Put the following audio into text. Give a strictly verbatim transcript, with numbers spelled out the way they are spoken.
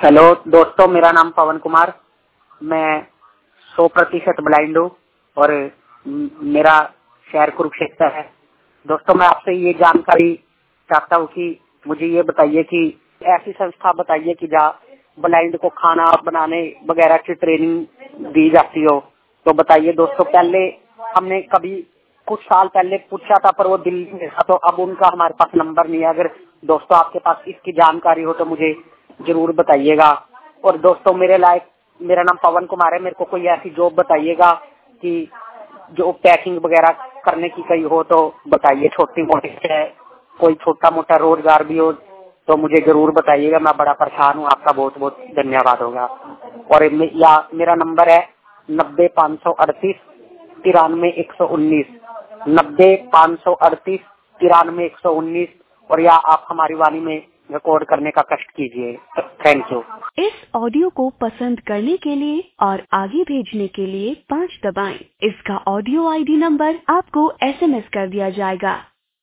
Hello दोस्तों, मेरा नाम पवन कुमार, मैं सौ प्रतिशत ब्लाइंड हूँ और मेरा शहर कुरुक्षेत्र है। दोस्तों, मैं आपसे ये जानकारी चाहता हूँ कि मुझे ये बताइए कि ऐसी संस्था बताइए कि जहाँ ब्लाइंड को खाना बनाने वगैरह की ट्रेनिंग दी जाती हो। तो बताइए दोस्तों, पहले हमने कभी कुछ साल पहले पूछा था पर वो दिल्ली में था, तो अब उनका हमारे पास नंबर नहीं है। अगर दोस्तों आपके पास इसकी जानकारी हो तो मुझे जरूर बताइएगा। और दोस्तों, मेरे लायक मेरा नाम पवन कुमार है, मेरे को कोई ऐसी जॉब बताइएगा कि जो पैकिंग वगैरह करने की कहीं हो तो बताइए। छोटी मोटी है, कोई छोटा मोटा रोजगार भी हो तो मुझे जरूर बताइएगा। मैं बड़ा परेशान हूँ। आपका बहुत बहुत धन्यवाद होगा। और मे, या मेरा नंबर है नब्बे पाँच सौ अड़तीस तिरानवे एक सौ उन्नीस नब्बे पाँच सौ अड़तीस तिरानवे एक सौ उन्नीस। और या आप हमारी वाणी में रिकॉर्ड करने का कष्ट कीजिए। Thank you. इस ऑडियो को पसंद करने के लिए और आगे भेजने के लिए पाँच दबाएं। इसका ऑडियो आईडी नंबर आपको एसएमएस कर दिया जाएगा।